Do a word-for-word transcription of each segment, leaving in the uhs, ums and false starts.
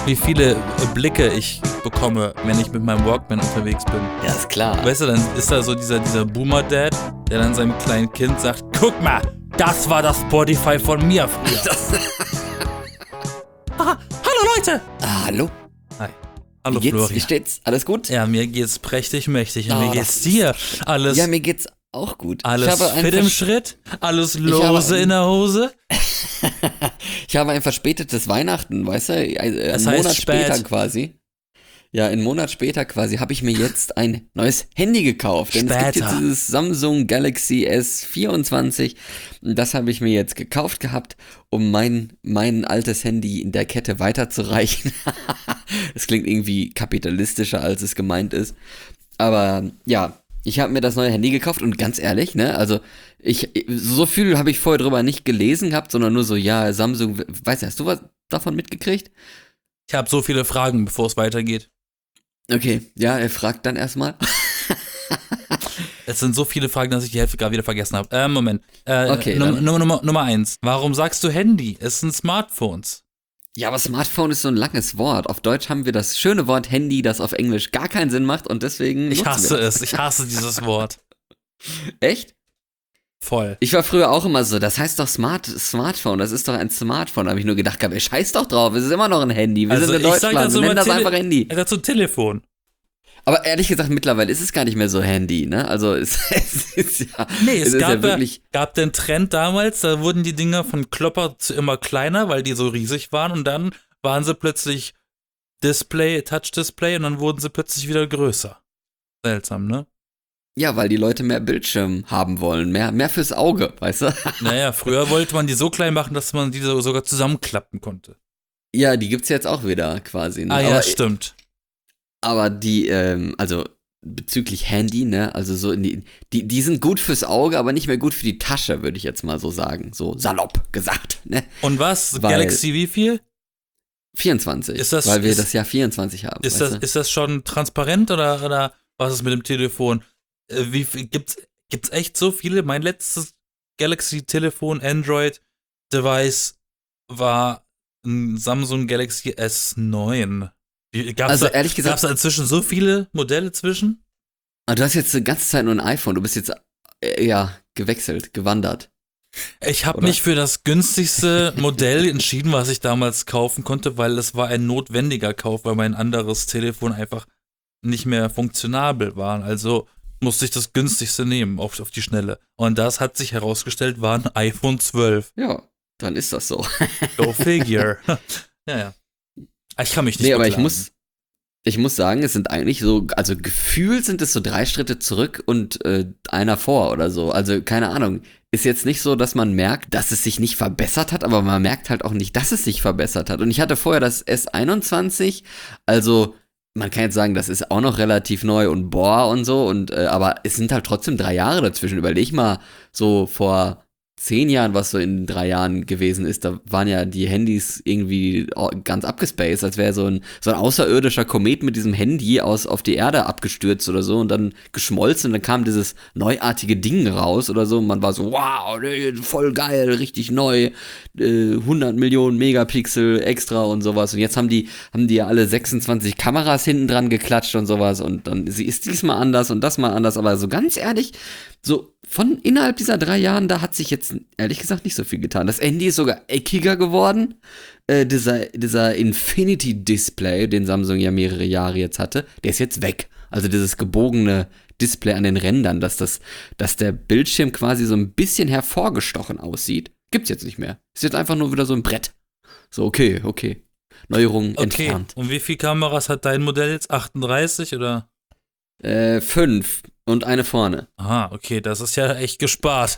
wie viele Blicke ich bekomme, wenn ich mit meinem Walkman unterwegs bin. Ja, ist klar. Weißt du, dann ist da so dieser, dieser Boomer-Dad, der dann seinem kleinen Kind sagt, guck mal, das war das Spotify von mir früher. Das, ah, hallo Leute! ah, hallo. Hi. Hallo Wie geht's? Florian. Wie steht's? Alles gut? Ja, mir geht's prächtig mächtig. Und Oh, wie geht's dir? Alles, Ja, mir geht's auch gut. alles ich habe fit ein im vers- Schritt? Alles habe lose ein- in der Hose? Ich habe ein verspätetes Weihnachten, weißt du? Ein, ein Das Monat heißt spät. später quasi. Ja, einen Monat später quasi habe ich mir jetzt ein neues Handy gekauft. Denn es gibt Später. jetzt dieses Samsung Galaxy S vierundzwanzig. Und das habe ich mir jetzt gekauft gehabt, um mein, mein altes Handy in der Kette weiterzureichen. Das klingt irgendwie kapitalistischer, als es gemeint ist. Aber ja, ich habe mir das neue Handy gekauft und ganz ehrlich, ne, also ich, so viel habe ich vorher drüber nicht gelesen gehabt, sondern nur so, ja, Samsung, weißt du, hast du was davon mitgekriegt? Ich habe so viele Fragen, bevor es weitergeht. Okay, ja, er fragt dann erstmal. Es sind so viele Fragen, dass ich die Hälfte gerade wieder vergessen habe. Äh, Moment. Äh, Okay, Num- dann- Nummer, Nummer, Nummer eins. Warum sagst du Handy? Es sind Smartphones. Ja, aber Smartphone ist so ein langes Wort. Auf Deutsch haben wir das schöne Wort Handy, das auf Englisch gar keinen Sinn macht und deswegen Ich nutzen hasse wir das. es. Ich hasse dieses Wort. Echt? Voll. Ich war früher auch immer so, das heißt doch Smart Smartphone, das ist doch ein Smartphone. Da habe ich nur gedacht, ey, scheiß doch drauf, es ist immer noch ein Handy. Wir Also sind in ich sag Deutschland, dazu wir nennen immer das Tele- einfach Handy. Dazu Telefon. Aber ehrlich gesagt, mittlerweile ist es gar nicht mehr so Handy, ne? Also es, es ist ja, Nee, es, es ist gab, ja ja wirklich. gab den Trend damals, da wurden die Dinger von Klopper zu immer kleiner, weil die so riesig waren und dann waren sie plötzlich Display, Touch-Display und dann wurden sie plötzlich wieder größer. Seltsam, ne? Ja, weil die Leute mehr Bildschirm haben wollen, mehr, mehr fürs Auge, weißt du? Naja, früher wollte man die so klein machen, dass man die so sogar zusammenklappen konnte. Ja, die gibt's jetzt auch wieder quasi. Ne? Ah ja, aber, stimmt. aber die, ähm, also bezüglich Handy, ne, also so in die, die, die sind gut fürs Auge, aber nicht mehr gut für die Tasche, würde ich jetzt mal so sagen. So salopp gesagt, ne? Und was? Weil- Galaxy wie viel? vierundzwanzig, Ist das- weil wir ist- das Jahr vierundzwanzig haben. Ist weißt das, du? ist das schon transparent oder, oder was ist mit dem Telefon? Äh, wie viel, gibt's, gibt's echt so viele? Mein letztes Galaxy-Telefon, Android-Device war ein Samsung Galaxy S neun. Wie- Gab's Also da, ehrlich gesagt, gab's da inzwischen so viele Modelle zwischen? ah, du hast jetzt die ganze Zeit nur ein iPhone, du bist jetzt, äh, ja, gewechselt, gewandert. Ich habe Oder? mich für das günstigste Modell entschieden, was ich damals kaufen konnte, weil es war ein notwendiger Kauf, weil mein anderes Telefon einfach nicht mehr funktionabel war. Also musste ich das günstigste nehmen, auf, auf die Schnelle. Und das hat sich herausgestellt, war ein iPhone zwölf. Ja, dann ist das so. Go figure. ja, ja. Ich kann mich nicht Nee, aber ich beklagen. muss, ich muss sagen, es sind eigentlich so, also gefühlt sind es so drei Schritte zurück und äh, einer vor oder so. Also keine Ahnung. Ist jetzt nicht so, dass man merkt, dass es sich nicht verbessert hat, aber man merkt halt auch nicht, dass es sich verbessert hat. Und ich hatte vorher das S einundzwanzig, also man kann jetzt sagen, das ist auch noch relativ neu und boah und so, und äh, aber es sind halt trotzdem drei Jahre dazwischen. Überleg mal, so vor zehn Jahren, was so in drei Jahren gewesen ist, da waren ja die Handys irgendwie ganz abgespaced, als wäre so ein, so ein außerirdischer Komet mit diesem Handy aus auf die Erde abgestürzt oder so und dann geschmolzen und dann kam dieses neuartige Ding raus oder so und man war so, wow, voll geil, richtig neu, äh, hundert Millionen Megapixel extra und sowas und jetzt haben die, haben die ja alle sechsundzwanzig Kameras hinten dran geklatscht und sowas und dann sie ist diesmal anders und das mal anders, aber so ganz ehrlich, so von innerhalb dieser drei Jahren, da hat sich jetzt ehrlich gesagt nicht so viel getan. Das Handy ist sogar eckiger geworden. Äh, dieser, dieser Infinity-Display, den Samsung ja mehrere Jahre jetzt hatte, der ist jetzt weg. Also dieses gebogene Display an den Rändern, dass, das, dass der Bildschirm quasi so ein bisschen hervorgestochen aussieht, gibt's jetzt nicht mehr. Ist jetzt einfach nur wieder so ein Brett. So, okay, okay. Neuerungen Okay, entfernt. und wie viele Kameras hat dein Modell jetzt? achtunddreißig oder? Äh, fünf und eine vorne. Aha, okay, das ist ja echt gespart.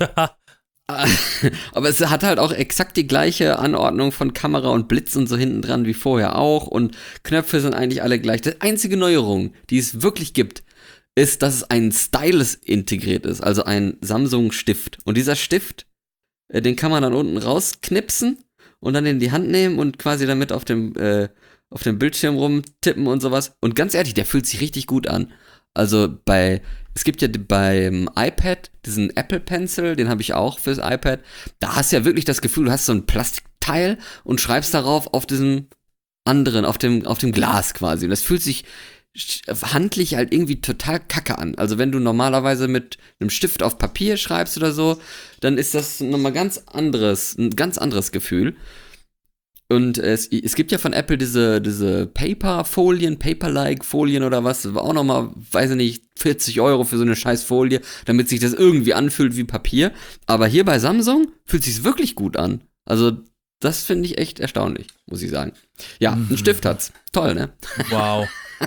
Aber es hat halt auch exakt die gleiche Anordnung von Kamera und Blitz und so hinten dran wie vorher auch und Knöpfe sind eigentlich alle gleich. Die einzige Neuerung, die es wirklich gibt, ist, dass es ein Stylus integriert ist, also ein Samsung-Stift. Und dieser Stift, äh, den kann man dann unten rausknipsen und dann in die Hand nehmen und quasi damit auf dem, äh, auf dem Bildschirm rumtippen und sowas. Und ganz ehrlich, der fühlt sich richtig gut an. Also bei, es gibt ja beim iPad diesen Apple Pencil, den habe ich auch fürs iPad. Da hast du ja wirklich das Gefühl, du hast so ein Plastikteil und schreibst darauf auf diesem anderen, auf dem, auf dem Glas quasi. Und das fühlt sich handlich halt irgendwie total kacke an. Also wenn du normalerweise mit einem Stift auf Papier schreibst oder so, dann ist das nochmal ganz anderes, ein ganz anderes Gefühl. Und es, es gibt ja von Apple diese, diese Paper-Folien, Paper-like-Folien oder was, das war auch nochmal, weiß ich nicht, vierzig Euro für so eine scheiß Folie, damit sich das irgendwie anfühlt wie Papier. Aber hier bei Samsung fühlt sich's wirklich gut an. Also das finde ich echt erstaunlich, muss ich sagen. Ja, ein Stift hat's. Toll, ne? Wow.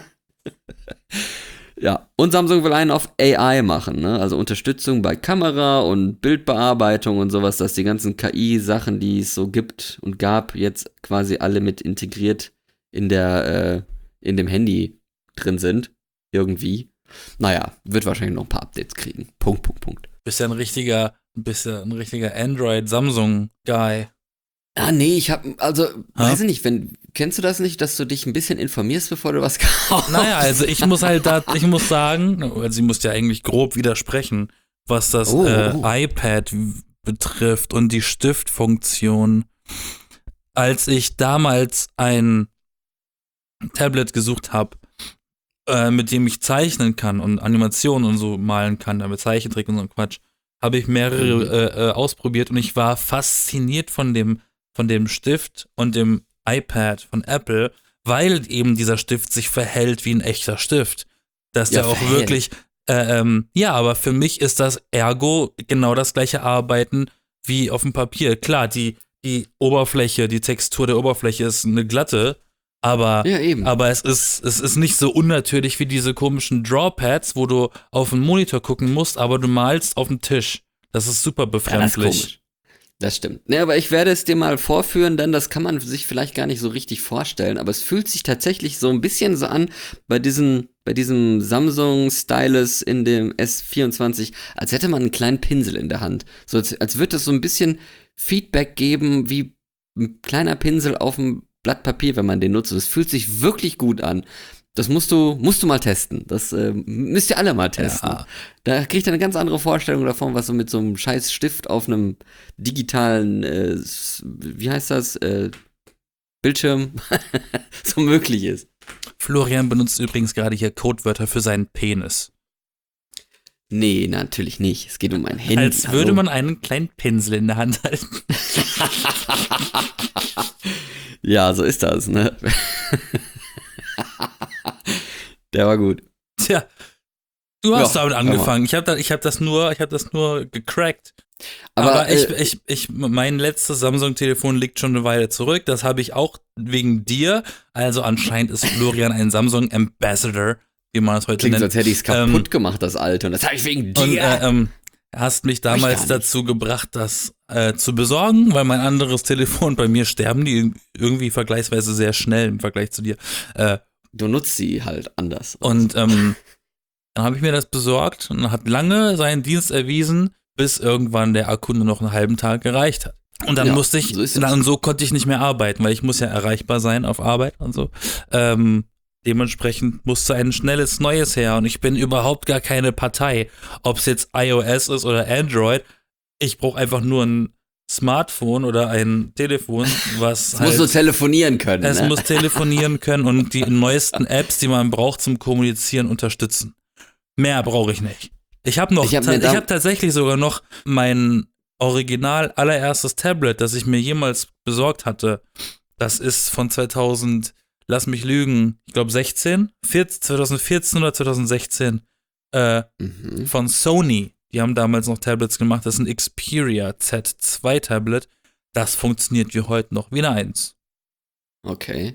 Ja, und Samsung will einen auf A I machen, ne? Also Unterstützung bei Kamera und Bildbearbeitung und sowas, dass die ganzen K I-Sachen, die es so gibt und gab, jetzt quasi alle mit integriert in der, äh, in dem Handy drin sind. Irgendwie. Naja, wird wahrscheinlich noch ein paar Updates kriegen. Punkt, Punkt, Punkt. Bist ja ein richtiger, bist ja ein richtiger Android-Samsung-Guy. Ah, nee, ich hab, also, Ha? weiß ich nicht, wenn, kennst du das nicht, dass du dich ein bisschen informierst, bevor du was kaufst? Naja, also ich muss halt da, ich muss sagen, also sie muss ja eigentlich grob widersprechen, was das Oh, äh, oh. iPad betrifft und die Stiftfunktion. Als ich damals ein Tablet gesucht habe, äh, mit dem ich zeichnen kann und Animationen und so malen kann, damit Zeichentrick und so ein Quatsch, habe ich mehrere Mhm. äh, äh, ausprobiert und ich war fasziniert von dem, von dem Stift und dem iPad von Apple, weil eben dieser Stift sich verhält wie ein echter Stift. Dass Ja, der auch verhält. wirklich, äh, ähm, ja, aber für mich ist das ergo genau das gleiche Arbeiten wie auf dem Papier. Klar, die, die Oberfläche, die Textur der Oberfläche ist eine glatte, aber, Ja, eben. aber es ist, es ist nicht so unnatürlich wie diese komischen Drawpads, wo du auf den Monitor gucken musst, aber du malst auf dem Tisch. Das ist super Ja, das ist befremdlich. komisch. Das stimmt. Ne, aber ich werde es dir mal vorführen, denn das kann man sich vielleicht gar nicht so richtig vorstellen. Aber es fühlt sich tatsächlich so ein bisschen so an bei diesem, bei diesem Samsung Stylus in dem S vierundzwanzig, als hätte man einen kleinen Pinsel in der Hand. So als, als würde es so ein bisschen Feedback geben, wie ein kleiner Pinsel auf dem Blatt Papier, wenn man den nutzt. Das fühlt sich wirklich gut an. Das musst du, musst du mal testen. Das äh, müsst ihr alle mal testen. Ja. Da kriegt ihr eine ganz andere Vorstellung davon, was so mit so einem scheiß Stift auf einem digitalen, äh, s- wie heißt das, äh, Bildschirm so möglich ist. Florian benutzt übrigens gerade hier Codewörter für seinen Penis. Nee, natürlich nicht. Es geht um ein Handy. Als würde hallo. man einen kleinen Pinsel in der Hand halten. Ja, so ist das, ne? Der war gut. Tja, du hast Ja, damit hör mal. angefangen. Ich habe da, ich hab das nur, ich habe das nur gecrackt. Aber, Aber, ich, äh, ich, ich, mein letztes Samsung-Telefon liegt schon eine Weile zurück. Das habe ich auch wegen dir. Also anscheinend ist Florian ein Samsung-Ambassador, wie man es heute Klingt, nennt. als hätte ich es kaputt Ähm, gemacht, das alte. Und das habe ich wegen dir. Und äh, ähm, hast mich Hab ich damals gar nicht. dazu gebracht, das äh, zu besorgen, weil mein anderes Telefon, bei mir sterben die irgendwie vergleichsweise sehr schnell im Vergleich zu dir. Äh, Du nutzt sie halt anders. und ähm, dann habe ich mir das besorgt und hat lange seinen Dienst erwiesen, bis irgendwann der Akku nur noch einen halben Tag gereicht hat. Und dann Ja, musste ich, so ist es. dann so konnte ich nicht mehr arbeiten, weil ich muss ja erreichbar sein auf Arbeit und so. Ähm, dementsprechend musste ein schnelles Neues her und ich bin überhaupt gar keine Partei, ob es jetzt iOS ist oder Android. Ich brauche einfach nur ein Smartphone oder ein Telefon, was Es halt muss so telefonieren können. es ne? muss telefonieren können und die neuesten Apps, die man braucht zum Kommunizieren, unterstützen. Mehr brauche ich nicht. Ich habe noch, Ich hab ta- mir ich da- habe tatsächlich sogar noch mein original allererstes Tablet, das ich mir jemals besorgt hatte. Das ist von zweitausend, lass mich lügen, ich glaube sechzehn, vierzehn, zweitausendvierzehn oder zweitausendsechzehn äh, Mhm. von Sony. Die haben damals noch Tablets gemacht. Das ist ein Xperia Z zwei Tablet. Das funktioniert wie heute noch wie eine eins. Okay.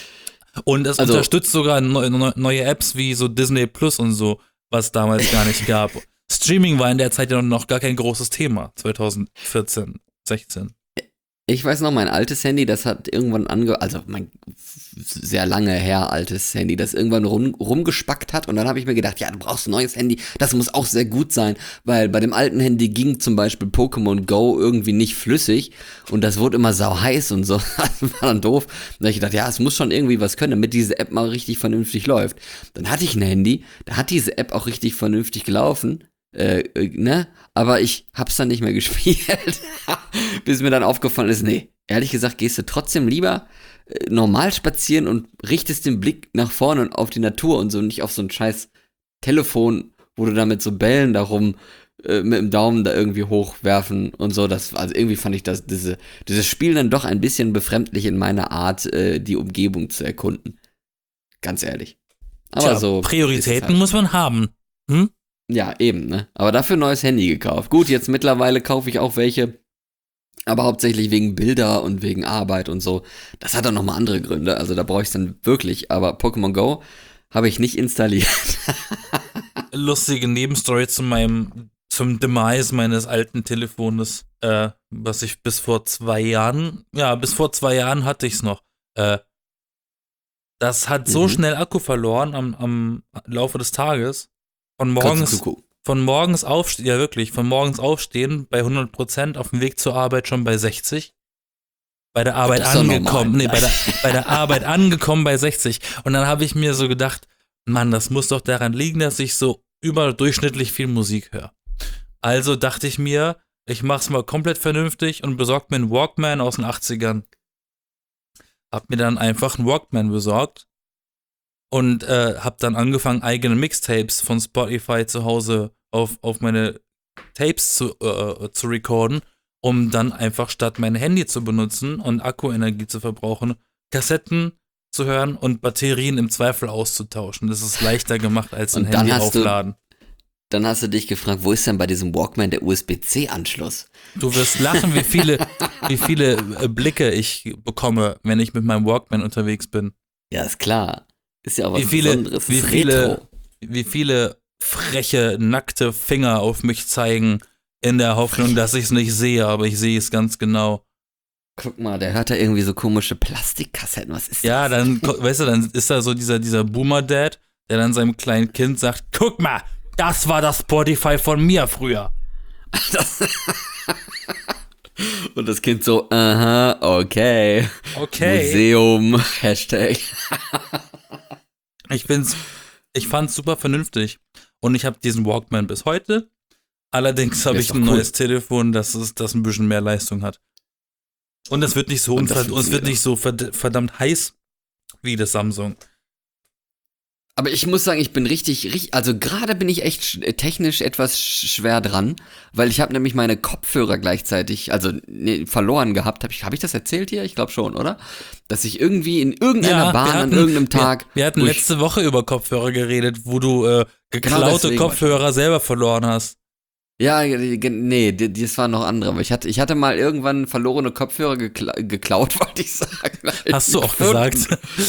Und es Also- unterstützt sogar neu, neu, neue Apps wie so Disney Plus und so, was damals gar nicht gab. Streaming war in der Zeit ja noch gar kein großes Thema, zweitausendvierzehn, sechzehn. Ich weiß noch, mein altes Handy, das hat irgendwann ange... Also mein sehr lange her altes Handy, das irgendwann rum, rumgespackt hat. Und dann habe ich mir gedacht, ja, du brauchst ein neues Handy. Das muss auch sehr gut sein. Weil bei dem alten Handy ging zum Beispiel Pokémon Go irgendwie nicht flüssig. Und das wurde immer sau heiß und so. Das war dann doof. Da habe ich gedacht, ja, es muss schon irgendwie was können, damit diese App mal richtig vernünftig läuft. Dann hatte ich ein Handy, da hat diese App auch richtig vernünftig gelaufen. Äh, äh, ne? Aber ich hab's dann nicht mehr gespielt, bis mir dann aufgefallen ist, nee, ehrlich gesagt, gehst du trotzdem lieber äh, normal spazieren und richtest den Blick nach vorne und auf die Natur und so, nicht auf so ein scheiß Telefon, wo du da mit so Bällen darum äh, mit dem Daumen da irgendwie hochwerfen und so. Das, also irgendwie fand ich das, diese, dieses Spiel dann doch ein bisschen befremdlich in meiner Art, äh, die Umgebung zu erkunden. Ganz ehrlich. Aber Tja, so. Prioritäten halt. muss man haben. Hm? Ja, eben, ne? Aber dafür ein neues Handy gekauft. Gut, jetzt mittlerweile kaufe ich auch welche, aber hauptsächlich wegen Bilder und wegen Arbeit und so. Das hat auch nochmal andere Gründe, also da brauche ich es dann wirklich. Aber Pokémon Go habe ich nicht installiert. Lustige Nebenstory zu meinem, zum Demise meines alten Telefones, äh, was ich bis vor zwei Jahren, ja, bis vor zwei Jahren hatte ich es noch. Äh, das hat so Mhm. schnell Akku verloren am, am Laufe des Tages. Von morgens, Kurze von morgens aufstehen, ja wirklich, von morgens aufstehen bei hundert Prozent, auf dem Weg zur Arbeit schon bei sechzig. Bei der Arbeit Das ist doch angekommen, normal. nee, bei der, bei der Arbeit angekommen bei sechzig. Und dann habe ich mir so gedacht, Mann, das muss doch daran liegen, dass ich so überdurchschnittlich viel Musik höre. Also dachte ich mir, ich mach's mal komplett vernünftig und besorgt mir einen Walkman aus den achtzigern. Hab mir dann einfach einen Walkman besorgt und äh, hab dann angefangen, eigene Mixtapes von Spotify zu Hause auf, auf meine Tapes zu, äh, zu recorden, um dann einfach statt mein Handy zu benutzen und Akkuenergie zu verbrauchen, Kassetten zu hören und Batterien im Zweifel auszutauschen. Das ist leichter gemacht als ein Und dann Handy hast du- aufladen. Dann hast du dich gefragt, wo ist denn bei diesem Walkman der U S B C-Anschluss? Du wirst lachen, wie viele, wie viele äh, Blicke ich bekomme, wenn ich mit meinem Walkman unterwegs bin. Ja, ist klar. Ist ja auch was Wie viele, Besonderes. wie Ist viele, Retro. wie viele freche, nackte Finger auf mich zeigen, in der Hoffnung, dass ich es nicht sehe, aber ich sehe es ganz genau. Guck mal, der hört da irgendwie so komische Plastikkassetten. Was ist Ja, das? dann, ko- weißt du, dann ist da so dieser, dieser Boomer-Dad, der dann seinem kleinen Kind sagt, guck mal, das war das Spotify von mir früher. Und das Kind so, aha, okay. Okay. Museum, Hashtag. Ich find's, ich fand's super vernünftig. Und ich habe diesen Walkman bis heute. Allerdings habe Ist ich doch ein cool. neues Telefon, das, ist, das ein bisschen mehr Leistung hat. Und das wird nicht so, Und das unver- und es wird funktioniert nicht so verd- verdammt heiß wie das Samsung. Aber ich muss sagen, ich bin richtig, richtig also gerade bin ich echt sch- technisch etwas sch- schwer dran, weil ich habe nämlich meine Kopfhörer gleichzeitig, also nee, verloren gehabt. Habe ich, hab ich das erzählt hier? Ich glaube schon, oder? Dass ich irgendwie in irgendeiner wir Bahn an hatten- irgendeinem Tag. Wir, wir hatten wo ich- letzte Woche über Kopfhörer geredet, wo du äh, geklaute deswegen Kopfhörer selber verloren hast. Ja, ge- ge- nee, die- das waren noch andere. Aber ich hatte, ich hatte mal irgendwann verlorene Kopfhörer gekla geklaut, wollte ich sagen. Hast du auch gesagt.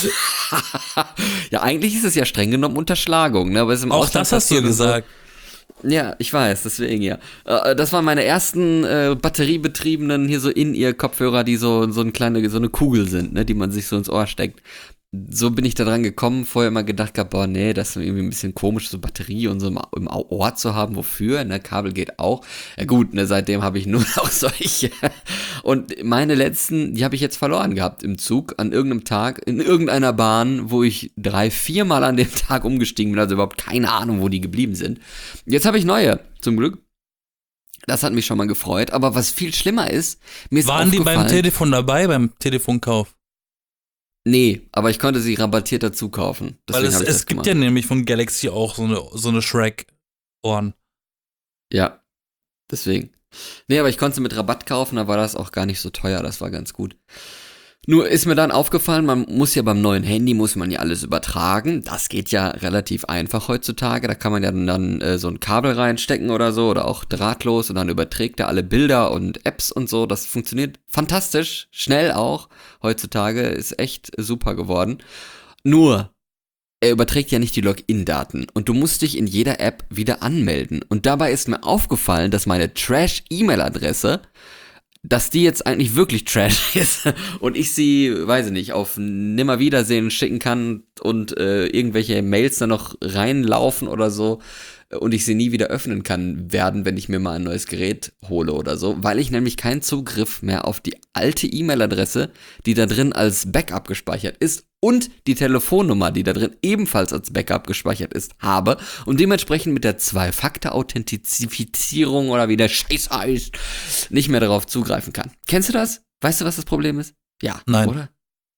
Ja, eigentlich ist es ja streng genommen Unterschlagung, ne? Aber es ist im Auch Ausland das hast du passiert und so. gesagt. Ja, ich weiß, deswegen ja. Äh, Das waren meine ersten äh, batteriebetriebenen hier so In-Ear-Kopfhörer, die so so eine kleine so eine Kugel sind, ne, die man sich so ins Ohr steckt. So bin ich da dran gekommen, vorher immer gedacht gehabt, boah, nee, das ist irgendwie ein bisschen komisch, so Batterie und so im, im Ohr zu haben, wofür, ne, Kabel geht auch. Ja gut, ne, seitdem habe ich nur noch solche. Und meine letzten, die habe ich jetzt verloren gehabt im Zug, an irgendeinem Tag, in irgendeiner Bahn, wo ich drei, viermal an dem Tag umgestiegen bin, also überhaupt keine Ahnung, wo die geblieben sind. Jetzt habe ich neue, zum Glück. Das hat mich schon mal gefreut, aber was viel schlimmer ist, mir ist Waren die beim aufgefallen- Telefon dabei, beim Telefonkauf? Nee, aber ich konnte sie rabattiert dazu kaufen. Weil Deswegen es, hab ich es das gibt gemacht. ja nämlich von Galaxy auch so eine, so eine Shrek-Ohren. Ja, deswegen. Nee, aber ich konnte sie mit Rabatt kaufen, da war das auch gar nicht so teuer, das war ganz gut. Nur ist mir dann aufgefallen, man muss ja beim neuen Handy, muss man ja alles übertragen. Das geht ja relativ einfach heutzutage. Da kann man ja dann, dann äh, so ein Kabel reinstecken oder so oder auch drahtlos und dann überträgt er alle Bilder und Apps und so. Das funktioniert fantastisch, schnell auch. Heutzutage ist echt super geworden. Nur, er überträgt ja nicht die Login-Daten und du musst dich in jeder App wieder anmelden. Und dabei ist mir aufgefallen, dass meine Trash-E-Mail-Adresse, dass die jetzt eigentlich wirklich Trash ist und ich sie, weiß ich nicht, auf Nimmerwiedersehen schicken kann und äh, irgendwelche Mails dann noch reinlaufen oder so und ich sie nie wieder öffnen kann werden, wenn ich mir mal ein neues Gerät hole oder so, weil ich nämlich keinen Zugriff mehr auf die alte E-Mail-Adresse, die da drin als Backup gespeichert ist und die Telefonnummer, die da drin ebenfalls als Backup gespeichert ist, habe und dementsprechend mit der Zwei-Faktor-Authentifizierung oder wie der Scheiß heißt, nicht mehr darauf zugreifen kann. Kennst du das? Weißt du, was das Problem ist? Ja, Nein. oder?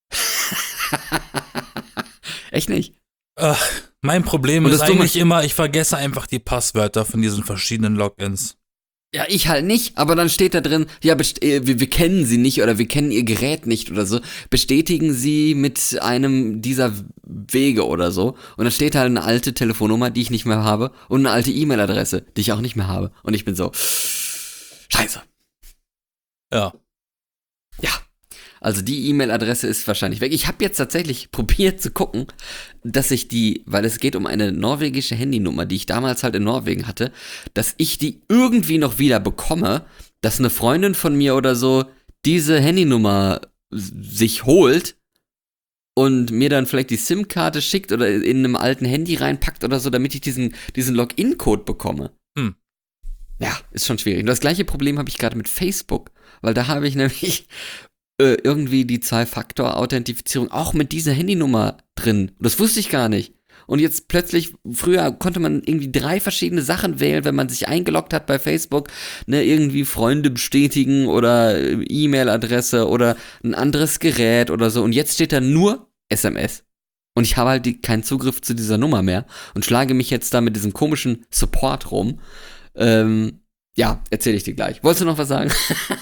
Echt nicht? Ach, mein Problem Und ist das Dumme- eigentlich immer, ich vergesse einfach die Passwörter von diesen verschiedenen Logins. Ja, ich halt nicht, aber dann steht da drin, ja, best- äh, wir, wir kennen sie nicht oder wir kennen ihr Gerät nicht oder so. Bestätigen sie mit einem dieser Wege oder so. Und dann steht halt eine alte Telefonnummer, die ich nicht mehr habe und eine alte E-Mail-Adresse, die ich auch nicht mehr habe. Und ich bin so, scheiße. Ja. Ja, also die E-Mail-Adresse ist wahrscheinlich weg. Ich habe jetzt tatsächlich probiert zu gucken, dass ich die, weil es geht um eine norwegische Handynummer, die ich damals halt in Norwegen hatte, dass ich die irgendwie noch wieder bekomme, dass eine Freundin von mir oder so diese Handynummer sich holt und mir dann vielleicht die SIM-Karte schickt oder in einem alten Handy reinpackt oder so, damit ich diesen, diesen Login-Code bekomme. Hm. Ja, ist schon schwierig. Und das gleiche Problem habe ich gerade mit Facebook, weil da habe ich nämlich äh, irgendwie die Zwei-Faktor-Authentifizierung auch mit dieser Handynummer drin. Und das wusste ich gar nicht. Und jetzt plötzlich, früher konnte man irgendwie drei verschiedene Sachen wählen, wenn man sich eingeloggt hat bei Facebook, ne, irgendwie Freunde bestätigen oder äh, E-Mail-Adresse oder ein anderes Gerät oder so. Und jetzt steht da nur S M S. Und ich habe halt die, keinen Zugriff zu dieser Nummer mehr und schlage mich jetzt da mit diesem komischen Support rum. Ähm, ja, erzähle ich dir gleich. Wolltest du noch was sagen?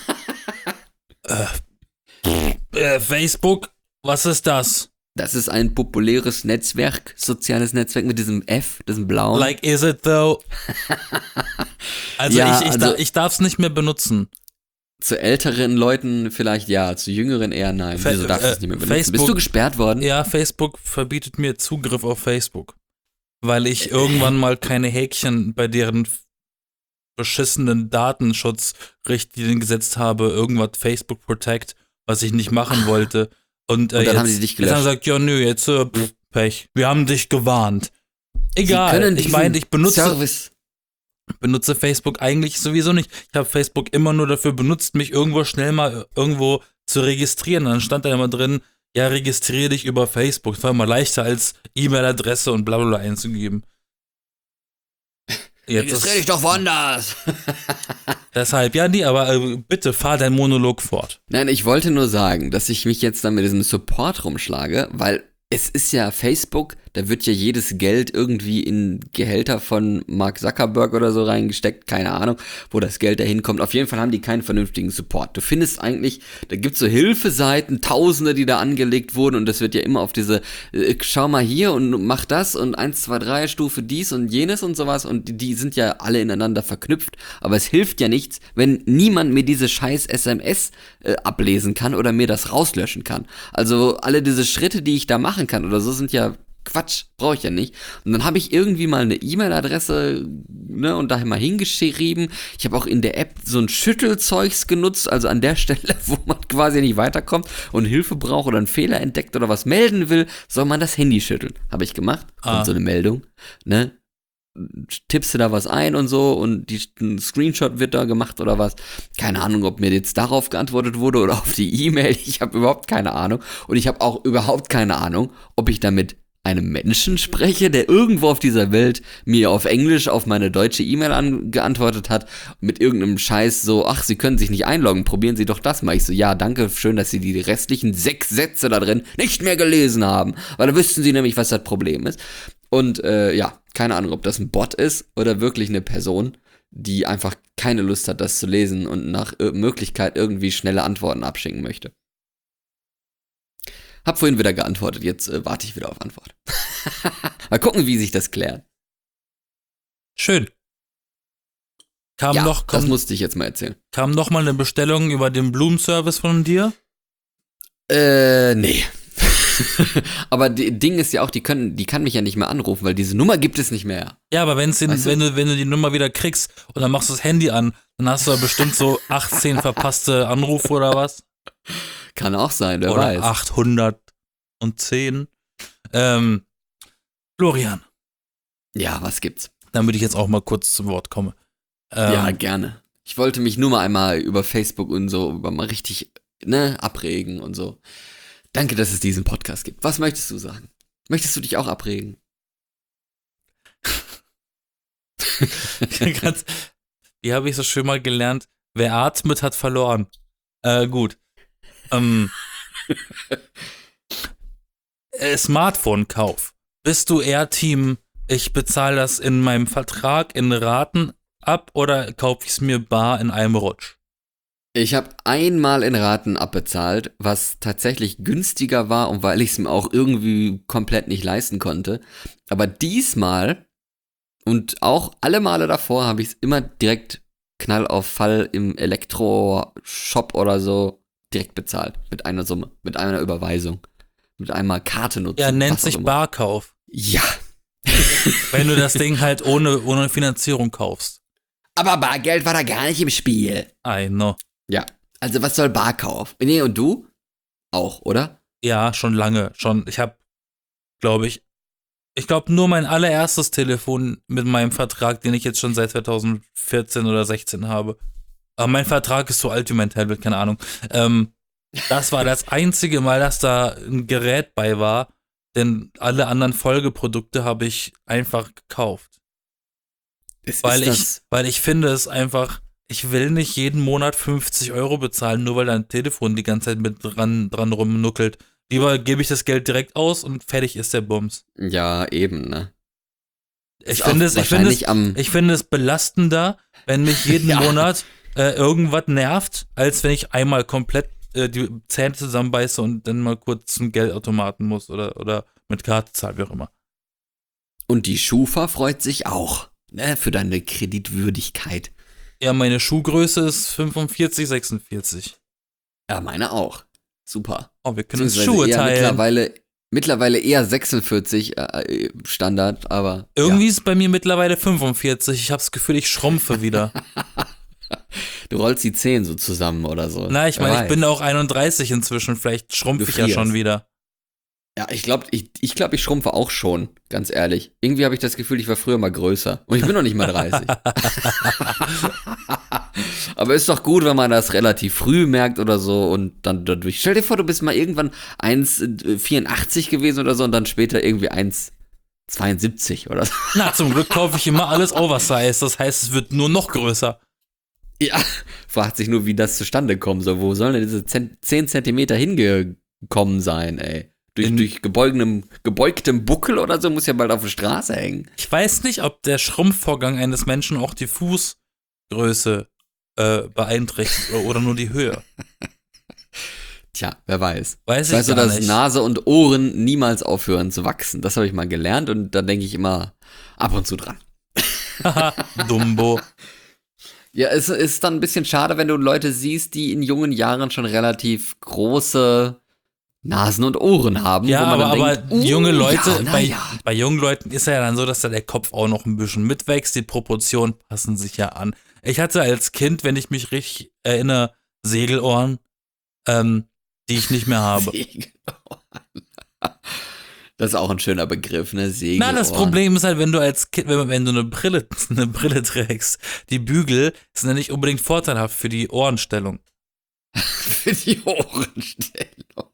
Äh, äh, Facebook, was ist das? Das ist ein populäres Netzwerk, soziales Netzwerk mit diesem F, diesem blauen. Like, is it though? Also Ja, ich, ich, also- da, ich darf es nicht mehr benutzen. Zu älteren Leuten vielleicht ja, zu jüngeren eher nein. Fa- Wieso darfst du äh, es nicht mehr benutzen? Facebook- Bist du gesperrt worden? Ja, Facebook verbietet mir Zugriff auf Facebook. Weil ich irgendwann mal keine Häkchen bei deren beschissenen Datenschutzrichtlinien gesetzt habe, irgendwas Facebook Protect, was ich nicht machen wollte. Und, äh, Und dann jetzt, haben sie dich jetzt haben gelöscht. sie gesagt, ja nö, jetzt äh, pff, Pech. Wir haben dich gewarnt. Sie Egal, können ich diesen meine, ich benutze, Service. benutze Facebook eigentlich sowieso nicht. Ich habe Facebook immer nur dafür benutzt, mich irgendwo schnell mal irgendwo zu registrieren. Dann stand da immer drin, ja, registriere dich über Facebook. Das war immer leichter als E-Mail-Adresse und bla bla bla einzugeben. Jetzt Registrier ist, dich doch woanders. deshalb, ja, nee, aber äh, bitte fahr deinen Monolog fort. Nein, ich wollte nur sagen, dass ich mich jetzt dann mit diesem Support rumschlage, weil es ist ja Facebook, da wird ja jedes Geld irgendwie in Gehälter von Mark Zuckerberg oder so reingesteckt, keine Ahnung, wo das Geld da hinkommt. Auf jeden Fall haben die keinen vernünftigen Support. Du findest eigentlich, da gibt's so Hilfeseiten, Tausende, die da angelegt wurden und das wird ja immer auf diese, äh, schau mal hier und mach das und eins, zwei, drei, Stufe dies und jenes und sowas und die, die sind ja alle ineinander verknüpft, aber es hilft ja nichts, wenn niemand mir diese scheiß S M S äh, ablesen kann oder mir das rauslöschen kann. Also alle diese Schritte, die ich da machen kann oder so, sind ja Quatsch, brauche ich ja nicht. Und dann habe ich irgendwie mal eine E-Mail-Adresse, ne, und daher mal hingeschrieben. Ich habe auch in der App so ein Schüttelzeugs genutzt, also an der Stelle, wo man quasi nicht weiterkommt und Hilfe braucht oder einen Fehler entdeckt oder was melden will, soll man das Handy schütteln. Habe ich gemacht. Kommt Ah. so eine Meldung, ne? Tippst du da was ein und so und die, ein Screenshot wird da gemacht oder was. Keine Ahnung, ob mir jetzt darauf geantwortet wurde oder auf die E-Mail. Ich habe überhaupt keine Ahnung. Und ich habe auch überhaupt keine Ahnung, ob ich damit einem Menschen spreche, der irgendwo auf dieser Welt mir auf Englisch auf meine deutsche E-Mail an- geantwortet hat, mit irgendeinem Scheiß so, ach, Sie können sich nicht einloggen, probieren Sie doch das mal. Ich so, ja, danke, schön, dass Sie die restlichen sechs Sätze da drin nicht mehr gelesen haben, weil da wüssten Sie nämlich, was das Problem ist. Und äh, ja, keine Ahnung, ob das ein Bot ist oder wirklich eine Person, die einfach keine Lust hat, das zu lesen und nach äh, Möglichkeit irgendwie schnelle Antworten abschicken möchte. Hab vorhin wieder geantwortet, jetzt äh, warte ich wieder auf Antwort. Mal gucken, wie sich das klärt. Schön. Kam, Ja, noch, das kam, musste ich jetzt mal erzählen. kam noch mal eine Bestellung über den Blumenservice von dir? Äh, nee. Aber die Ding ist ja auch, die können, die kann mich ja nicht mehr anrufen, weil diese Nummer gibt es nicht mehr. Ja, aber wenn's den, Weißt du? wenn, du, wenn du die Nummer wieder kriegst und dann machst du das Handy an, dann hast du ja bestimmt so achtzehn verpasste Anrufe oder was? Kann auch sein, wer Oder weiß. achthundertzehn. Ähm, Florian, Ja, was gibt's? damit ich jetzt auch mal kurz zu Wort komme. Ähm, Ja, gerne. Ich wollte mich nur mal einmal über Facebook und so über mal richtig, ne, abregen und so. Danke, dass es diesen Podcast gibt. Was möchtest du sagen? Möchtest du dich auch abregen? Ganz, die habe ich so schön mal gelernt. Wer atmet, hat verloren. Äh, gut. Ähm, äh, Smartphone-Kauf. Bist du eher Team, ich bezahle das in meinem Vertrag in Raten ab oder kaufe ich es mir bar in einem Rutsch? Ich habe einmal in Raten abbezahlt, was tatsächlich günstiger war und weil ich es mir auch irgendwie komplett nicht leisten konnte. Aber diesmal und auch alle Male davor habe ich es immer direkt Knall auf Fall im Elektro-Shop oder so direkt bezahlt. Mit einer Summe, mit einer Überweisung, mit einmal Karte nutzen. Ja, nennt was auch sich immer. Barkauf. Ja. Wenn du das Ding halt ohne, ohne Finanzierung kaufst. Aber Bargeld war da gar nicht im Spiel. I know. Ja, also was soll Barkauf? Nee, und du? Auch, oder? Ja, schon lange. Schon. Ich habe, glaube ich, ich glaube nur mein allererstes Telefon mit meinem Vertrag, den ich jetzt schon seit zweitausendvierzehn oder sechzehn habe. Aber mein Vertrag ist so alt wie mein Tablet, keine Ahnung. Ähm, das war das einzige Mal, dass da ein Gerät bei war, denn alle anderen Folgeprodukte habe ich einfach gekauft. Es Weil ist ich, das, weil ich finde es einfach, ich will nicht jeden Monat fünfzig Euro bezahlen, nur weil dein Telefon die ganze Zeit mit dran, dran rumnuckelt. Lieber gebe ich das Geld direkt aus und fertig ist der Bums. ja, eben, ne? Ich Ist finde auch es, ich finde es, wahrscheinlich am- ich finde es belastender, wenn mich jeden Ja. Monat äh, irgendwas nervt, als wenn ich einmal komplett äh, die Zähne zusammenbeiße und dann mal kurz zum Geldautomaten muss oder, oder mit Karte zahlen, wie auch immer. Und die Schufa freut sich auch, ne, für deine Kreditwürdigkeit. Ja, meine Schuhgröße ist fünfundvierzig, sechsundvierzig. Ja, meine auch. Super. Oh, wir können uns Beziehungsweise Schuhe eher teilen. Mittlerweile, mittlerweile eher sechsundvierzig äh, Standard, aber Irgendwie ist bei mir mittlerweile fünfundvierzig. Ich habe das Gefühl, ich schrumpfe wieder. ja. Du rollst die Zehen so zusammen oder so. Na, ich Wer meine, ich weiß. bin auch einunddreißig inzwischen. Vielleicht schrumpfe Du ich ja frierst. schon wieder. Ja, ich glaube, ich, ich, glaub, ich schrumpfe auch schon, ganz ehrlich. Irgendwie habe ich das Gefühl, ich war früher mal größer. Und ich bin noch nicht mal dreißig. Aber ist doch gut, wenn man das relativ früh merkt oder so und dann dadurch. Stell dir vor, du bist mal irgendwann eins Komma vierundachtzig gewesen oder so und dann später irgendwie eins Komma zweiundsiebzig oder so. Na, zum Glück kaufe ich immer alles Oversize. Das heißt, es wird nur noch größer. Ja, fragt sich nur, wie das zustande kommen soll. Wo sollen denn diese zehn Zentimeter hingekommen sein, ey? Durch, In- durch gebeugtem, gebeugtem Buckel oder so muss ja bald auf der Straße hängen. Ich weiß nicht, ob der Schrumpfvorgang eines Menschen auch die Fußgröße äh, beeinträchtigt oder- oder nur die Höhe. Tja, wer weiß. Weiß ich Weißt du, gar dass nicht. Nase und Ohren niemals aufhören zu wachsen? Das habe ich mal gelernt und da denke ich immer ab und zu dran. Haha, Dumbo. Ja, es ist dann ein bisschen schade, wenn du Leute siehst, die in jungen Jahren schon relativ große Nasen und Ohren haben. Ja, wo man aber, dann aber denkt, uh, junge Leute, ja, na bei, ja. bei jungen Leuten ist ja dann so, dass da der Kopf auch noch ein bisschen mitwächst. Die Proportionen passen sich ja an. Ich hatte als Kind, wenn ich mich richtig erinnere, Segelohren, ähm, die ich nicht mehr habe. Segelohren. Das ist auch ein schöner Begriff, ne? Segelohren. Na, das Problem ist halt, wenn du als Kind, wenn, wenn du eine Brille, eine Brille trägst, die Bügel sind ja nicht unbedingt vorteilhaft für die Ohrenstellung. Für die Ohrenstellung.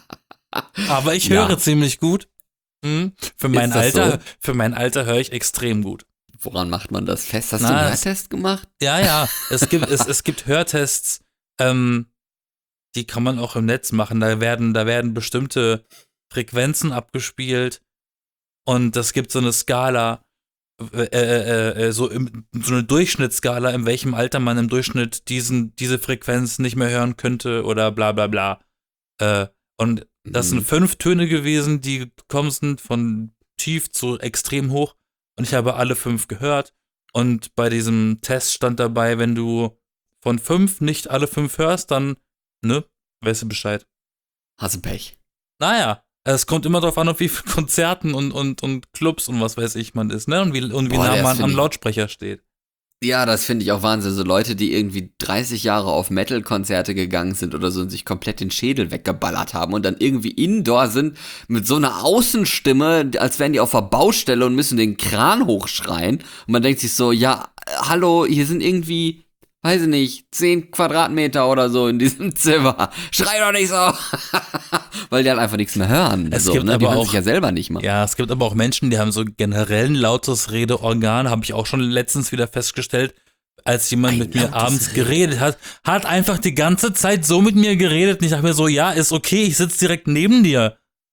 Aber ich Ja. höre ziemlich gut. Hm? Für mein das Alter, so? für mein Alter höre ich extrem gut. Woran macht man das fest? Hast Na, du einen es- Hörtest gemacht? Ja, ja, es gibt, es, es gibt Hörtests, ähm, die kann man auch im Netz machen. Da werden, da werden bestimmte Frequenzen abgespielt und es gibt so eine Skala, äh, äh, äh, so, im, so eine Durchschnittsskala, in welchem Alter man im Durchschnitt diesen, diese Frequenz nicht mehr hören könnte oder bla bla bla. Äh, und das sind Mhm. fünf Töne gewesen, die gekommen sind von tief zu extrem hoch und ich habe alle fünf gehört. Und bei diesem Test stand dabei, wenn du von fünf nicht alle fünf hörst, dann, ne, weißt du Bescheid. Hast du Pech. Naja, es kommt immer darauf an, auf wie viele Konzerten und, und, und Clubs und was weiß ich man ist, ne? Und wie, und wie Boah, nah das man find am ich- Lautsprecher steht. Ja, das finde ich auch Wahnsinn. So Leute, die irgendwie dreißig Jahre auf Metal-Konzerte gegangen sind oder so und sich komplett den Schädel weggeballert haben und dann irgendwie indoor sind mit so einer Außenstimme, als wären die auf der Baustelle und müssen den Kran hochschreien. Und man denkt sich so, ja, äh, hallo, hier sind irgendwie, weiß ich nicht, zehn Quadratmeter oder so in diesem Zimmer. Schrei doch nicht so. Weil die halt einfach nichts mehr hören. Es so, gibt ne? Die aber hören auch- sich ja selber nicht mal. Ja, es gibt aber auch Menschen, die haben so generell ein lautes Redeorgan, habe ich auch schon letztens wieder festgestellt, als jemand Ein mit mir lautes abends Reden. geredet hat, hat einfach die ganze Zeit so mit mir geredet und ich dachte mir so, ja, ist okay, ich sitze direkt neben dir.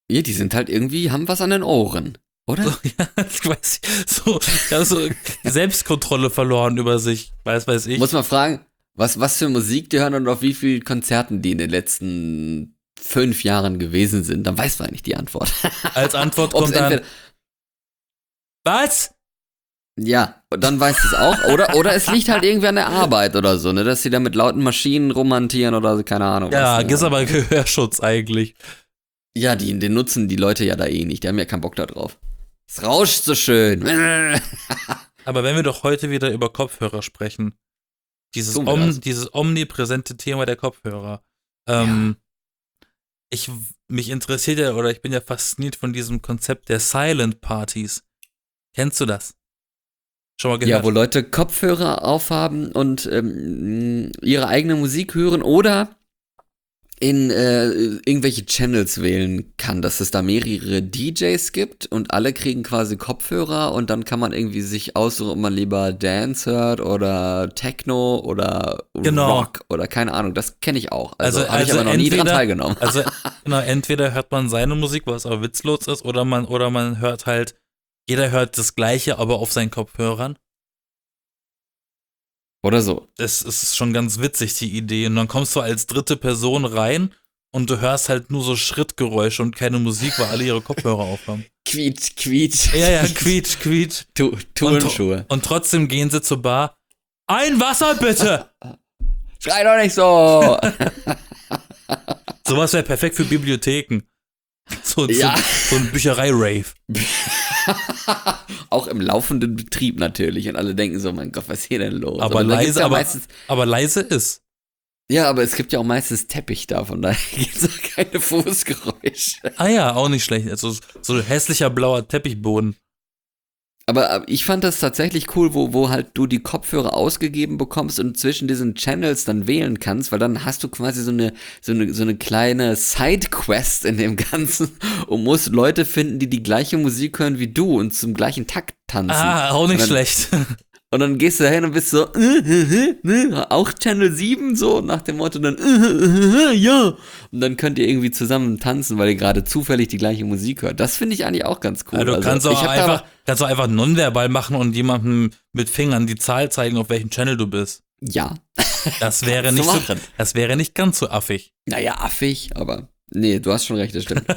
Ja, die sind halt irgendwie, haben was an den Ohren, oder? So, ja, ich weiß nicht, so, ja, so Selbstkontrolle verloren über sich, weiß, weiß ich. Muss man fragen, was, was für Musik die hören und auf wie vielen Konzerten die in den letzten fünf Jahren gewesen sind. Dann weiß man eigentlich die Antwort. Als Antwort Ob's kommt dann, entweder- was? Ja, und dann weißt du es auch. Oder, oder es liegt halt irgendwie an der Arbeit oder so, ne? Dass sie da mit lauten Maschinen romantieren oder so, keine Ahnung. Ja, was, ne? ist aber Gehörschutz eigentlich. Ja, die, den nutzen die Leute ja da eh nicht. Die haben ja keinen Bock da drauf. Es rauscht so schön. Aber wenn wir doch heute wieder über Kopfhörer sprechen, dieses, Tun wir om, das. dieses omnipräsente Thema der Kopfhörer, ähm, ich, mich interessiert ja, oder ich bin ja fasziniert von diesem Konzept der Silent Parties. Kennst du das? Schon mal gehört? Ja, wo Leute Kopfhörer aufhaben und ähm, ihre eigene Musik hören oder in äh, irgendwelche Channels wählen kann, dass es da mehrere D Js gibt und alle kriegen quasi Kopfhörer und dann kann man irgendwie sich aussuchen, ob man lieber Dance hört oder Techno oder Genau. Rock oder keine Ahnung. Das kenne ich auch. Also, Also- habe ich also aber noch nie dran entweder- teilgenommen. Also, genau, entweder hört man seine Musik, was auch witzlos ist, oder man, oder man hört halt, jeder hört das Gleiche, aber auf seinen Kopfhörern. Oder so. Das ist schon ganz witzig, die Idee. Und dann kommst du als dritte Person rein und du hörst halt nur so Schrittgeräusche und keine Musik, weil alle ihre Kopfhörer aufhaben. Quietsch, quietsch. Ja, ja, quietsch, quietsch. Tu Und, Turnschuhe. und trotzdem gehen sie zur Bar. Ein Wasser bitte! Schrei doch nicht so! Sowas wäre perfekt für Bibliotheken. So, Ja. so, so ein Bücherei-Rave. Auch im laufenden Betrieb natürlich. Und alle denken so, mein Gott, was ist hier denn los? Aber da gibt's leise, ja aber, meistens, aber leise ist. ja, aber es gibt ja auch meistens Teppich da, von daher gibt es auch keine Fußgeräusche. Ah ja, auch nicht schlecht. Also so ein hässlicher blauer Teppichboden. Aber, aber ich fand das tatsächlich cool, wo, wo halt du die Kopfhörer ausgegeben bekommst und zwischen diesen Channels dann wählen kannst, weil dann hast du quasi so eine, so eine, so eine kleine Sidequest in dem Ganzen und musst Leute finden, die die gleiche Musik hören wie du und zum gleichen Takt tanzen. Ah, auch nicht Und dann- schlecht. Und dann gehst du da hin und bist so, äh, äh, äh, auch Channel sieben, so nach dem Motto, dann, äh, äh, äh, ja. Und dann könnt ihr irgendwie zusammen tanzen, weil ihr gerade zufällig die gleiche Musik hört. Das finde ich eigentlich auch ganz cool. Ja, du Also, kannst ich auch hab da einfach, aber- kannst auch einfach nonverbal machen und jemandem mit Fingern die Zahl zeigen, auf welchem Channel du bist. Ja. Das wäre Kannst nicht du so, machen. das wäre nicht ganz so affig. Naja, affig, aber nee, du hast schon recht, das stimmt.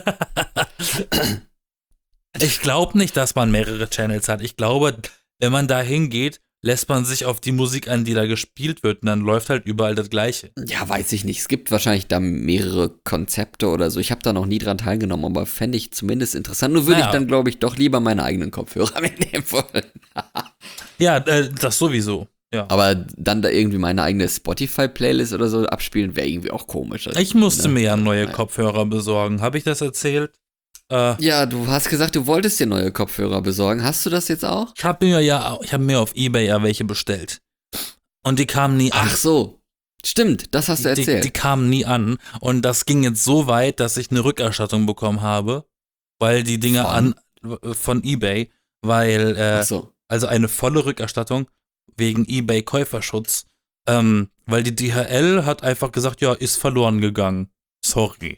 Ich glaube nicht, dass man mehrere Channels hat. Ich glaube, wenn man da hingeht, lässt man sich auf die Musik ein, die da gespielt wird, und dann läuft halt überall das Gleiche. Ja, weiß ich nicht. Es gibt wahrscheinlich da mehrere Konzepte oder so. Ich habe da noch nie dran teilgenommen, aber fände ich zumindest interessant. Nur würde Naja. ich dann, glaube ich, doch lieber meine eigenen Kopfhörer mitnehmen wollen. Ja, äh, das sowieso. Ja. Aber dann da irgendwie meine eigene Spotify-Playlist oder so abspielen, wäre irgendwie auch komisch. Ich musste Ne? mir ja neue Naja. Kopfhörer besorgen. Habe ich das erzählt? Äh, Ja, du hast gesagt, du wolltest dir neue Kopfhörer besorgen. Hast du das jetzt auch? ich habe mir ja, ich habe mir auf eBay ja welche bestellt. Und die kamen nie an. Ach so. Stimmt, das hast du Die, erzählt. die kamen nie an. Und das ging jetzt so weit, dass ich eine Rückerstattung bekommen habe, weil die Dinger Von? an von eBay, weil äh, Ach so. also eine volle Rückerstattung wegen eBay Käuferschutz, ähm, weil die D H L hat einfach gesagt, ja, ist verloren gegangen. Sorry.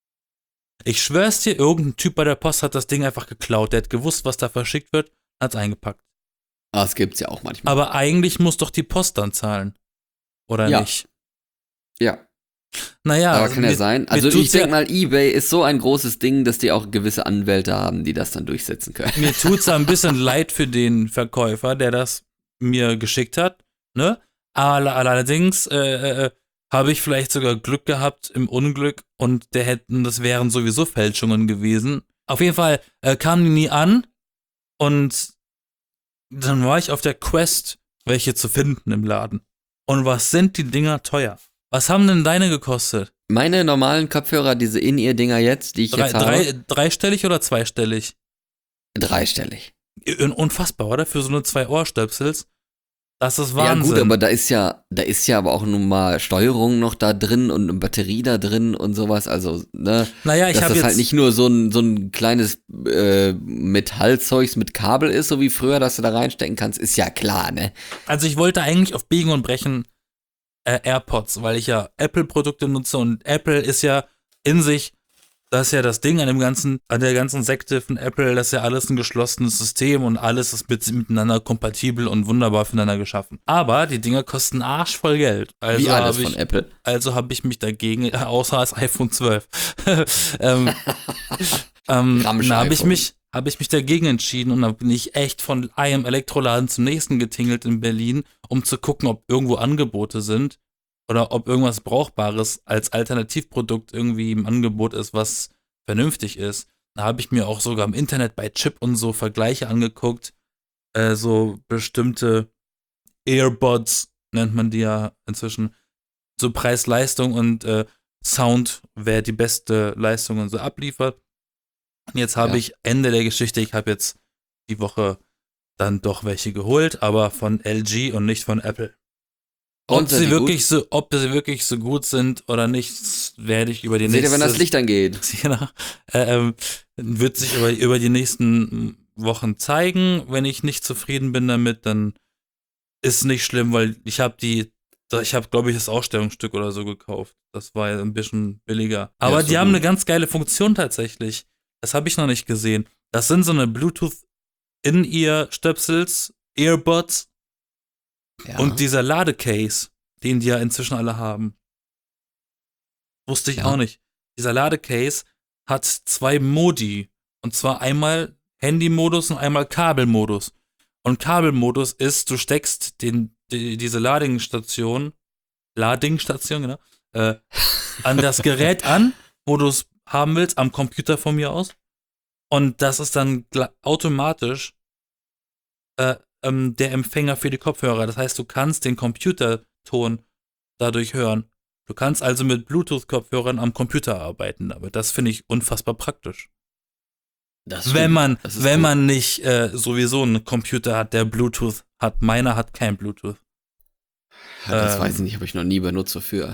Ich schwör's dir, irgendein Typ bei der Post hat das Ding einfach geklaut. Der hat gewusst, was da verschickt wird, hat's eingepackt. Ah, das gibt's ja auch manchmal. Aber eigentlich muss doch die Post dann zahlen. Oder Ja. nicht? ja, Naja, aber also kann ja mir- sein. Also mir tut's ich denke ja- mal, eBay ist so ein großes Ding, dass die auch gewisse Anwälte haben, die das dann durchsetzen können. Mir tut's ein bisschen leid für den Verkäufer, der das mir geschickt hat, ne? All- Allerdings äh, äh, habe ich vielleicht sogar Glück gehabt im Unglück und der hätten, das wären sowieso Fälschungen gewesen. Auf jeden Fall äh, kamen die nie an und dann war ich auf der Quest, welche zu finden im Laden. Und was sind die Dinger teuer? Was haben denn deine gekostet? Meine normalen Kopfhörer, diese In-Ear-Dinger jetzt, die ich Drei, jetzt habe, drei, dreistellig oder zweistellig? dreistellig. Unfassbar, oder? Für so eine zwei Ohrstöpsels. Das ist Ja Wahnsinn. gut, aber da ist ja, da ist ja aber auch nun mal Steuerung noch da drin und eine Batterie da drin und sowas, also, ne, naja, ich dass habe das jetzt, halt nicht nur so ein, so ein kleines äh, Metallzeugs mit Kabel ist, so wie früher, dass du da reinstecken kannst, ist ja klar, ne? also ich wollte eigentlich auf Biegen und Brechen äh, AirPods, weil ich ja Apple-Produkte nutze und Apple ist ja in sich Das ist ja das Ding an dem ganzen, an der ganzen Sekte von Apple, das ist ja alles ein geschlossenes System und alles ist mit, miteinander kompatibel und wunderbar füreinander geschaffen. Aber die Dinger kosten arschvoll Geld. Also Wie alles hab von ich, Apple. Also habe ich mich dagegen, außer das iPhone zwölf, ähm, ähm, da habe ich mich, habe ich mich dagegen entschieden und dann bin ich echt von einem Elektroladen zum nächsten getingelt in Berlin, um zu gucken, ob irgendwo Angebote sind. Oder ob irgendwas Brauchbares als Alternativprodukt irgendwie im Angebot ist, was vernünftig ist. Da habe ich mir auch sogar im Internet bei Chip und so Vergleiche angeguckt. Äh, so bestimmte Earbuds nennt man die ja inzwischen. So Preis-Leistung und äh, Sound, wer die beste Leistung und so abliefert. Und jetzt habe Ja. ich Ende der Geschichte, ich habe jetzt die Woche dann doch welche geholt, aber von L G und nicht von Apple. Ob Und sind sie die wirklich gut? so, ob sie wirklich so gut sind oder nicht, werde ich über die Seht ihr, nächste, wenn das Licht angeht. genau, äh, ähm, wird sich über, über die nächsten Wochen zeigen. Wenn ich nicht zufrieden bin damit, dann ist nicht schlimm, weil ich habe die, ich habe, glaube ich, das Ausstellungsstück oder so gekauft. Das war ja ein bisschen billiger. Aber ist die doch haben gut. eine ganz geile Funktion tatsächlich. Das habe ich noch nicht gesehen. Das sind so eine Bluetooth-In-Ear-Stöpsels, Earbuds. Ja. Und dieser Ladecase, den die ja inzwischen alle haben, wusste ich Ja. auch nicht. Dieser Ladecase hat zwei Modi. Und zwar einmal Handy-Modus und einmal Kabelmodus. Und Kabelmodus ist, du steckst den, die, diese Ladingstation, Ladingstation, genau, äh, an das Gerät an, wo du es haben willst, am Computer von mir aus. Und das ist dann gla- automatisch äh, ähm, der Empfänger für die Kopfhörer. Das heißt, du kannst den Computerton dadurch hören. Du kannst also mit Bluetooth-Kopfhörern am Computer arbeiten damit. Das finde ich unfassbar praktisch. Das Wenn stimmt. man, Das ist wenn gut. man nicht äh, sowieso einen Computer hat, der Bluetooth hat. Meiner hat kein Bluetooth. Ja, das ähm, weiß ich nicht, habe ich noch nie benutzt wofür.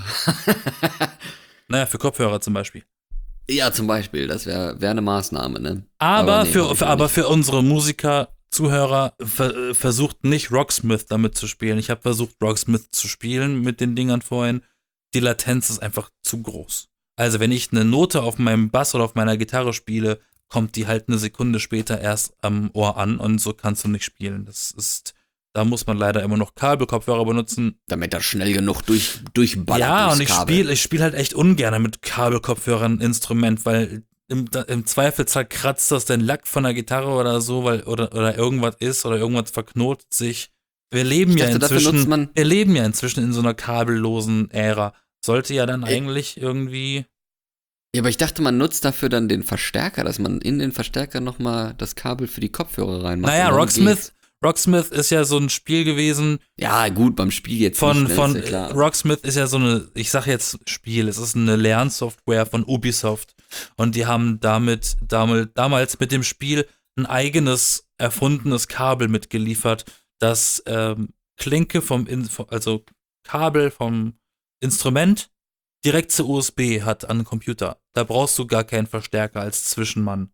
Naja, für Kopfhörer zum Beispiel. Ja, zum Beispiel, das wäre wär eine Maßnahme, ne? Aber, Aber nee, hab für, ich für, noch aber nicht. für unsere Musiker, Zuhörer, ver, versucht nicht Rocksmith damit zu spielen. Ich habe versucht, Rocksmith zu spielen mit den Dingern vorhin. Die Latenz ist einfach zu groß. Also wenn ich eine Note auf meinem Bass oder auf meiner Gitarre spiele, kommt die halt eine Sekunde später erst am Ohr an und so kannst du nicht spielen. Das ist, da muss man leider immer noch Kabelkopfhörer benutzen. Damit das schnell genug durch, durchballert Ja, durchs und ich Kabel. spiele ich spiel halt echt ungern mit Kabelkopfhörern ein Instrument, weil im, da- im Zweifelsfall kratzt das den Lack von der Gitarre oder so, weil oder, oder irgendwas ist oder irgendwas verknotet sich. Wir leben Ich ja dachte, dafür nutzt inzwischen, man- wir leben ja inzwischen in so einer kabellosen Ära. Sollte ja dann Ey. eigentlich irgendwie. Ja, aber ich dachte, man nutzt dafür dann den Verstärker, dass man in den Verstärker nochmal das Kabel für die Kopfhörer reinmacht. Naja, Und dann Rocksmith, geht's. Rocksmith ist ja so ein Spiel gewesen, Ja, gut, beim Spiel jetzt von, nicht, ne, von ist ja klar. Rocksmith ist ja so eine, ich sag jetzt Spiel, es ist eine Lernsoftware von Ubisoft und die haben damit, damit damals mit dem Spiel ein eigenes erfundenes Kabel mitgeliefert, das ähm, Klinke vom, In- also Kabel vom Instrument direkt zu U S B hat an den Computer. Da brauchst du gar keinen Verstärker als Zwischenmann.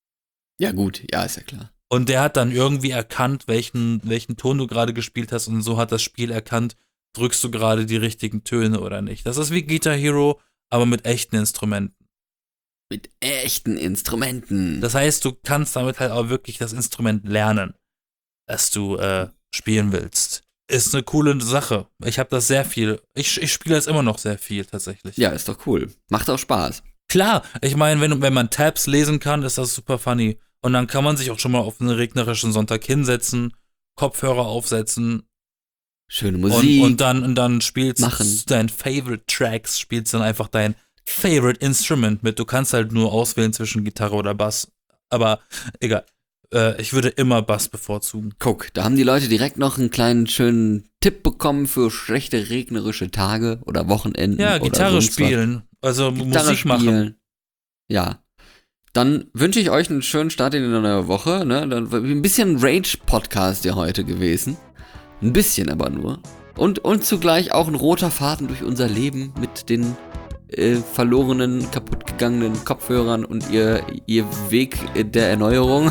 Ja, gut, ja, ist ja klar. Und der hat dann irgendwie erkannt, welchen, welchen Ton du gerade gespielt hast und so hat das Spiel erkannt, drückst du gerade die richtigen Töne oder nicht. Das ist wie Guitar Hero, aber mit echten Instrumenten. Mit echten Instrumenten. Das heißt, du kannst damit halt auch wirklich das Instrument lernen, das du äh, spielen willst. Ist eine coole Sache. Ich habe das sehr viel, ich, ich spiele das immer noch sehr viel tatsächlich. Ja, ist doch cool. Macht auch Spaß. Klar, ich meine, wenn, wenn man Tabs lesen kann, ist das super funny. Und dann kann man sich auch schon mal auf einen regnerischen Sonntag hinsetzen, Kopfhörer aufsetzen Schöne und, Musik. und dann, und dann spielst machen. du dein Favorite Tracks, spielst dann einfach dein Favorite Instrument mit. Du kannst halt nur auswählen zwischen Gitarre oder Bass. Aber egal. Äh, ich würde immer Bass bevorzugen. Guck, da haben die Leute direkt noch einen kleinen schönen Tipp bekommen für schlechte regnerische Tage oder Wochenenden. Ja, oder Gitarre sonst was. spielen. Also Gitarre Musik machen. spielen. Ja. Dann wünsche ich euch einen schönen Start in die neue Woche. Ne? Dann ein bisschen Rage-Podcast ja heute gewesen. Ein bisschen aber nur. Und, und zugleich auch ein roter Faden durch unser Leben mit den äh, verlorenen, kaputtgegangenen Kopfhörern und ihr, ihr Weg der Erneuerung.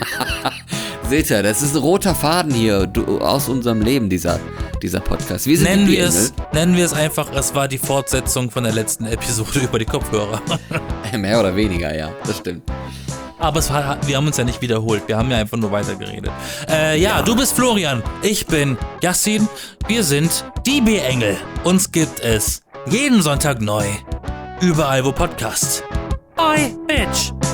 Seht ihr, das ist ein roter Faden hier du, aus unserem Leben, dieser, dieser Podcast. Wir sind Nennen die wir, Engel. es, nennen wir es einfach, es war die Fortsetzung von der letzten Episode über die Kopfhörer. Mehr oder weniger, ja, das stimmt. Aber es war, wir haben uns ja nicht wiederholt, wir haben ja einfach nur weitergeredet. Äh, ja, ja, du bist Florian, ich bin Yassin, wir sind die B-Engel. Uns gibt es jeden Sonntag neu, überall wo Podcast. Oi, Bitch!